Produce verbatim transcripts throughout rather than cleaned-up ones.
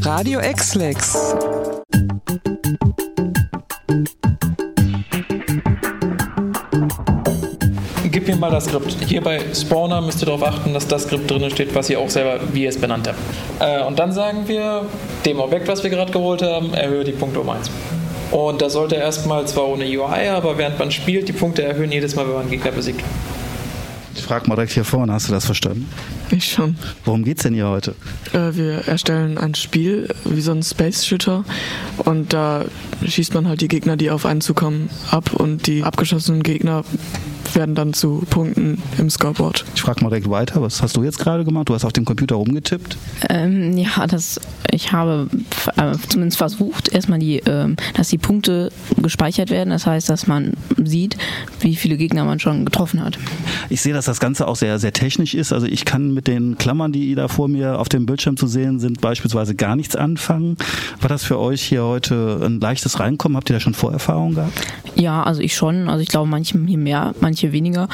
Radio X-Lex. Gib mir mal das Skript. Hier bei Spawner müsst ihr darauf achten, dass das Skript drin steht, was ihr auch selber, wie ihr es benannt habt. Äh, und dann sagen wir, dem Objekt, was wir gerade geholt haben, erhöhe die Punkte um eins. Und das sollte erstmal zwar ohne U I, aber während man spielt, die Punkte erhöhen jedes Mal, wenn man einen Gegner besiegt. Ich frage mal direkt hier vorne, hast du das verstanden? Ich schon. Worum geht's denn hier heute? Äh, wir erstellen ein Spiel wie so ein Space-Shooter und da schießt man halt die Gegner, die auf einen zukommen, ab und die abgeschossenen Gegner werden dann zu Punkten im Scoreboard. Ich frage mal direkt weiter, was hast du jetzt gerade gemacht? Du hast auf dem Computer rumgetippt? Ähm, ja, das, ich habe äh, zumindest versucht, erstmal, die, äh, dass die Punkte gespeichert werden. Das heißt, dass man sieht, wie viele Gegner man schon getroffen hat. Ich sehe, dass das Ganze auch sehr, sehr technisch ist. Also ich kann mit den Klammern, die da vor mir auf dem Bildschirm zu sehen sind, beispielsweise gar nichts anfangen. War das für euch hier heute ein leichtes Reinkommen? Habt ihr da schon Vorerfahrungen gehabt? Ja, also ich schon. Also ich glaube, manche hier mehr, manche weniger.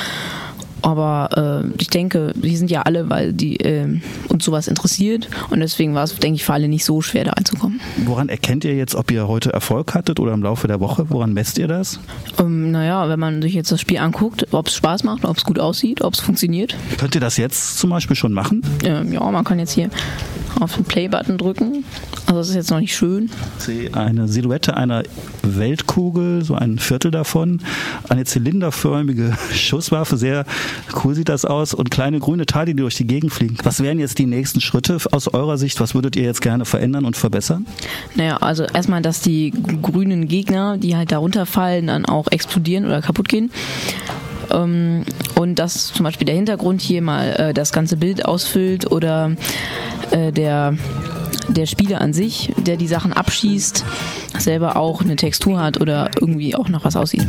Aber äh, ich denke, die sind ja alle, weil die äh, uns sowas interessiert und deswegen war es, denke ich, für alle nicht so schwer, da reinzukommen. Woran erkennt ihr jetzt, ob ihr heute Erfolg hattet oder im Laufe der Woche? Woran messt ihr das? Ähm, naja, wenn man sich jetzt das Spiel anguckt, ob es Spaß macht, ob es gut aussieht, ob es funktioniert. Könnt ihr das jetzt zum Beispiel schon machen? Ähm, ja, man kann jetzt hier auf den Play-Button drücken. Also das ist jetzt noch nicht schön. Ich sehe eine Silhouette einer Weltkugel, so ein Viertel davon, eine zylinderförmige Schusswaffe, sehr cool sieht das aus und kleine grüne Teile, die durch die Gegend fliegen. Was wären jetzt die nächsten Schritte aus eurer Sicht? Was würdet ihr jetzt gerne verändern und verbessern? Naja, also erstmal, dass die grünen Gegner, die halt da runterfallen, dann auch explodieren oder kaputt gehen. Ähm, und dass zum Beispiel der Hintergrund hier mal äh, das ganze Bild ausfüllt oder äh, der der Spieler an sich, der die Sachen abschießt, selber auch eine Textur hat oder irgendwie auch noch was aussieht.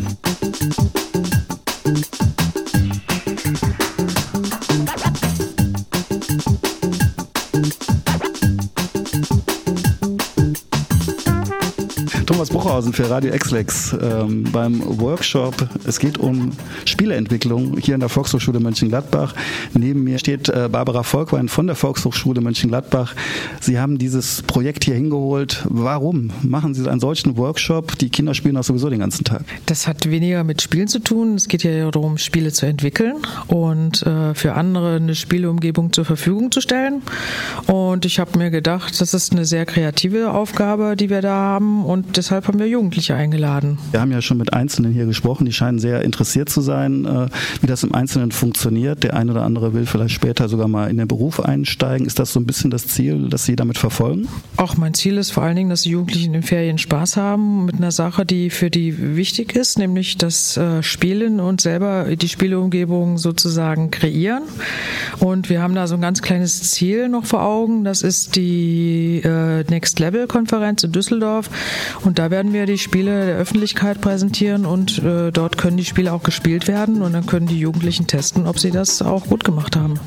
Thomas Bruchhausen für Radio X-Lex ähm, beim Workshop. Es geht um Spieleentwicklung hier in der Volkshochschule Mönchengladbach. Neben mir steht äh, Barbara Volkwein von der Volkshochschule Mönchengladbach. Sie haben dieses Projekt hier hingeholt. Warum machen Sie einen solchen Workshop? Die Kinder spielen auch sowieso den ganzen Tag. Das hat weniger mit Spielen zu tun. Es geht ja darum, Spiele zu entwickeln und äh, für andere eine Spieleumgebung zur Verfügung zu stellen. Und ich habe mir gedacht, das ist eine sehr kreative Aufgabe, die wir da haben und deshalb haben wir Jugendliche eingeladen. Wir haben ja schon mit Einzelnen hier gesprochen, die scheinen sehr interessiert zu sein, wie das im Einzelnen funktioniert. Der eine oder andere will vielleicht später sogar mal in den Beruf einsteigen. Ist das so ein bisschen das Ziel, das Sie damit verfolgen? Auch mein Ziel ist vor allen Dingen, dass die Jugendlichen in den Ferien Spaß haben mit einer Sache, die für die wichtig ist, nämlich das Spielen und selber die Spieleumgebung sozusagen kreieren. Und wir haben da so ein ganz kleines Ziel noch vor Augen. Das ist die Next Level Konferenz in Düsseldorf. Und da werden wir die Spiele der Öffentlichkeit präsentieren und äh, dort können die Spiele auch gespielt werden und dann können die Jugendlichen testen, ob sie das auch gut gemacht haben.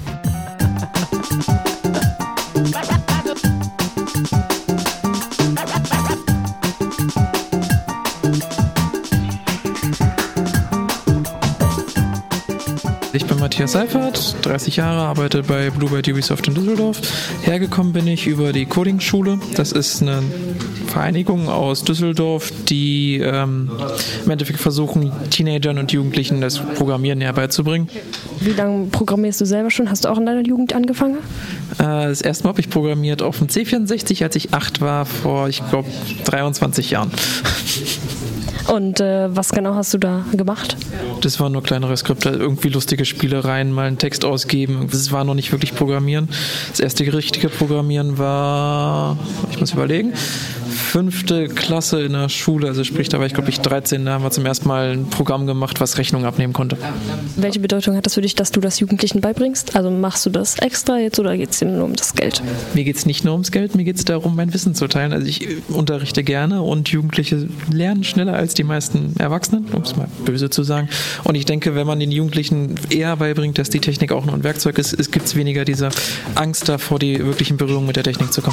Ich bin Matthias Seifert, dreißig Jahre, arbeite bei Bluebird Ubisoft in Düsseldorf. Hergekommen bin ich über die Coding-Schule. Das ist eine Vereinigung aus Düsseldorf, die ähm, im Endeffekt versuchen, Teenagern und Jugendlichen das Programmieren näher beizubringen. Wie lange programmierst du selber schon? Hast du auch in deiner Jugend angefangen? Äh, das erste Mal habe ich programmiert auf dem C vierundsechzig, als ich acht war, vor, ich glaube, dreiundzwanzig Jahren. Und äh, was genau hast du da gemacht? Das waren nur kleinere Skripte, irgendwie lustige Spielereien, mal einen Text ausgeben. Das war noch nicht wirklich Programmieren. Das erste richtige Programmieren war, ich muss überlegen, fünfte Klasse in der Schule, also sprich, da war ich glaube ich dreizehn, da haben wir zum ersten Mal ein Programm gemacht, was Rechnungen abnehmen konnte. Welche Bedeutung hat das für dich, dass du das Jugendlichen beibringst? Also machst du das extra jetzt oder geht es dir nur um das Geld? Mir geht es nicht nur ums Geld, mir geht es darum, mein Wissen zu teilen. Also ich unterrichte gerne und Jugendliche lernen schneller als die meisten Erwachsenen, um es mal böse zu sagen. Und ich denke, wenn man den Jugendlichen eher beibringt, dass die Technik auch nur ein Werkzeug ist, es gibt weniger diese Angst davor, die wirklichen Berührung mit der Technik zu kommen.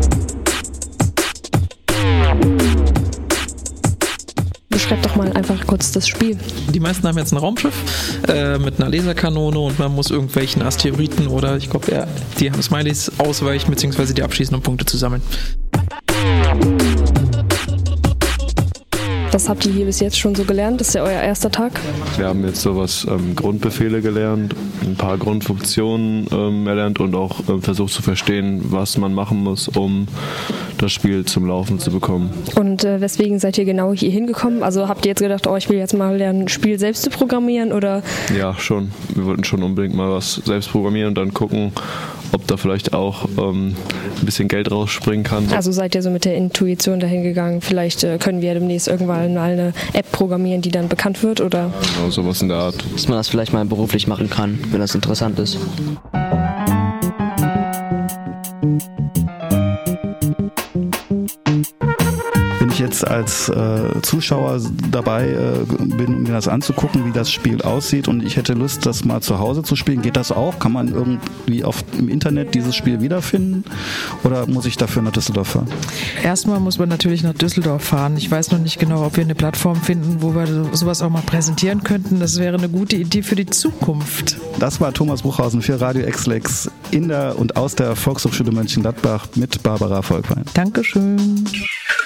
Beschreib doch mal einfach kurz kurz das Spiel? Die meisten haben jetzt ein Raumschiff äh, mit einer Laserkanone und man muss irgendwelchen Asteroiden oder ich glaube, ja, die haben Smileys ausweichen bzw. die abschießen, um Punkte zu sammeln. Was habt ihr hier bis jetzt schon so gelernt? Das ist ja euer erster Tag. Wir haben jetzt sowas ähm, Grundbefehle gelernt, ein paar Grundfunktionen ähm, erlernt und auch ähm, versucht zu verstehen, was man machen muss, um das Spiel zum Laufen zu bekommen. Und äh, weswegen seid ihr genau hier hingekommen? Also habt ihr jetzt gedacht, oh, ich will jetzt mal lernen, ein Spiel selbst zu programmieren, oder? Ja, schon. Wir wollten schon unbedingt mal was selbst programmieren und dann gucken, ob da vielleicht auch ähm, ein bisschen Geld rausspringen kann. Also seid ihr so mit der Intuition dahin gegangen, vielleicht äh, können wir demnächst irgendwann mal eine App programmieren, die dann bekannt wird, oder? Genau, sowas in der Art. Dass man das vielleicht mal beruflich machen kann, wenn das interessant ist. Wenn ich jetzt als äh, Zuschauer dabei äh, bin, um mir das anzugucken, wie das Spiel aussieht und ich hätte Lust, das mal zu Hause zu spielen, geht das auch? Kann man irgendwie auf, im Internet dieses Spiel wiederfinden oder muss ich dafür nach Düsseldorf fahren? Erstmal muss man natürlich nach Düsseldorf fahren. Ich weiß noch nicht genau, ob wir eine Plattform finden, wo wir sowas auch mal präsentieren könnten. Das wäre eine gute Idee für die Zukunft. Das war Thomas Bruchhausen für Radio X-Lex in der und aus der Volkshochschule Mönchengladbach mit Barbara Volkwein. Dankeschön.